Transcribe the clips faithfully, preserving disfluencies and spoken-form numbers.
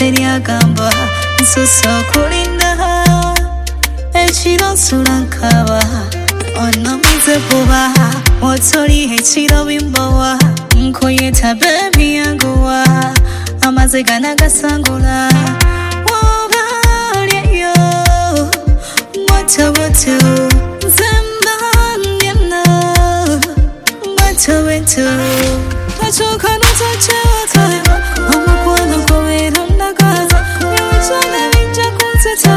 teryagamba nsusse okulinda ekiro sulankaba onomize buba otoli ekiro bimbowa nkuyita bebi yanguwa amaze ganagasangula wobalyeyo motoboto zembanyena motoboto tachoka notacheota omukwano gwobeera ndagaza niwitona bijja kunseta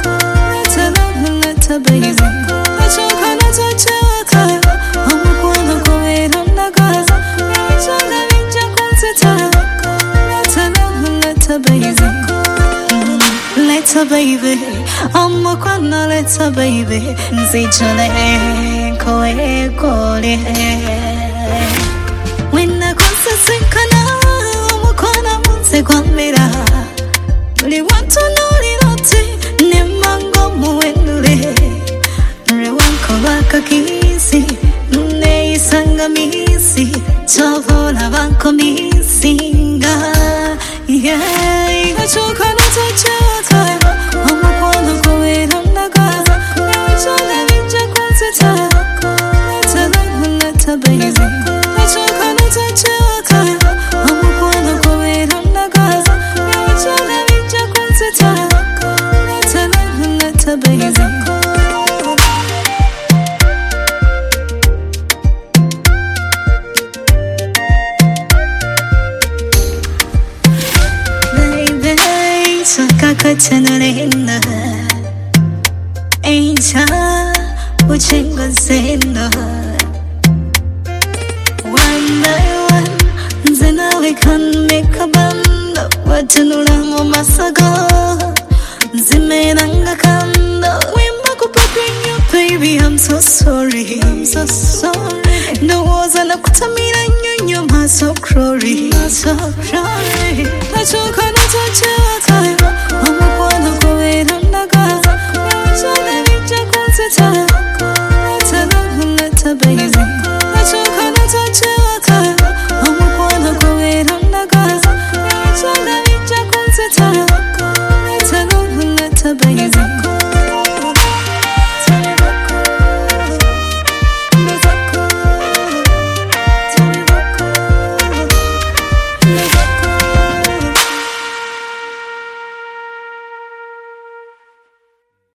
leta baby tachoka notacheota omukwano gwobeera ndagaza niwitona bijja kunseta leta baby leta baby omukwano leta baby nzijole koekole wena konsesinkana omukwano munze gwamera buli wantu noliroti nemango muwendule rewankoba kisi neisanga misi chovola banko misinga yeah achoka notacheota omukwano gwobeera ndagaza niwitona bijja kunseta leta baby achoka notacheota omukwano gwobeera ndagaza niwitona bijja kunseta leta baby kakachanurenda echa uchengozendo one by one nze nawe can make a band watunula mu masago zimeranga kando wimba kupapinyo baby I'm so sorry I'm so sorry ndowooza nakutamira nnyo nnyo maso crori maso crori achoka notacheota